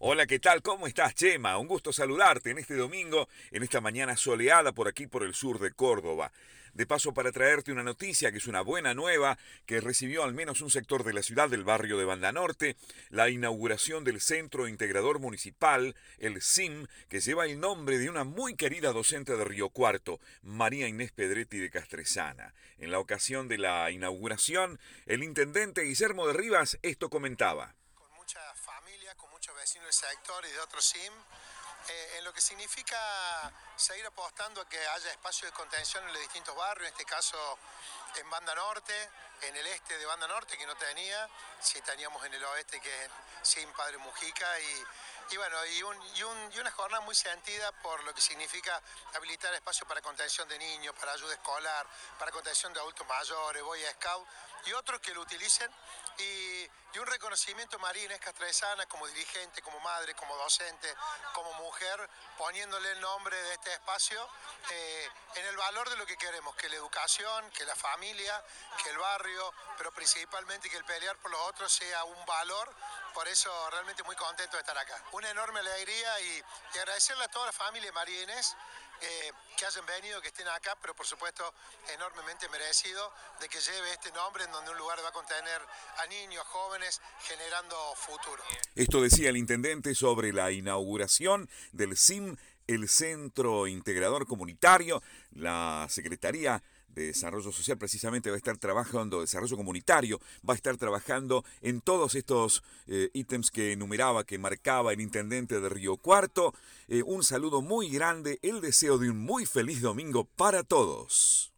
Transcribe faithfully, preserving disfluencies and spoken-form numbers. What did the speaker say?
Hola, ¿qué tal? ¿Cómo estás, Chema? Un gusto saludarte en este domingo, en esta mañana soleada por aquí, por el sur de Córdoba. De paso, para traerte una noticia que es una buena nueva, que recibió al menos un sector de la ciudad del barrio de Banda Norte, la inauguración del Centro Integrador Municipal, el C I M, que lleva el nombre de una muy querida docente de Río Cuarto, María Inés Pedretti de Castresana. En la ocasión de la inauguración, el intendente Guillermo de Rivas esto comentaba. Mucha familia, con muchos vecinos del sector y de otros S I M, eh, en lo que significa seguir apostando a que haya espacio de contención en los distintos barrios, en este caso en Banda Norte, en el este de Banda Norte, que no tenía, sí teníamos en el oeste, que es S I M Padre Mujica, y, y bueno, y, un, y, un, y una jornada muy sentida por lo que significa habilitar espacio para contención de niños, para ayuda escolar, para contención de adultos mayores, Boy Scout, y otros que lo utilicen, y, y un reconocimiento a María Inés Castresana como dirigente, como madre, como docente, como mujer, poniéndole el nombre de este espacio eh, en el valor de lo que queremos, que la educación, que la familia, que el barrio, pero principalmente que el pelear por los otros sea un valor. Por eso realmente muy contento de estar acá. Una enorme alegría y, y agradecerle a toda la familia de María Inés eh, que hayan venido, que estén acá, pero por supuesto enormemente merecido de que lleve este nombre en donde un lugar va a contener a niños, a jóvenes, generando futuro. Esto decía el intendente sobre la inauguración del C I M, el Centro Integrador Comunitario. La Secretaría de Desarrollo Social precisamente va a estar trabajando, desarrollo comunitario, va a estar trabajando en todos estos eh, ítems que enumeraba, que marcaba el intendente de Río Cuarto. Eh, un saludo muy grande, el deseo de un muy feliz domingo para todos.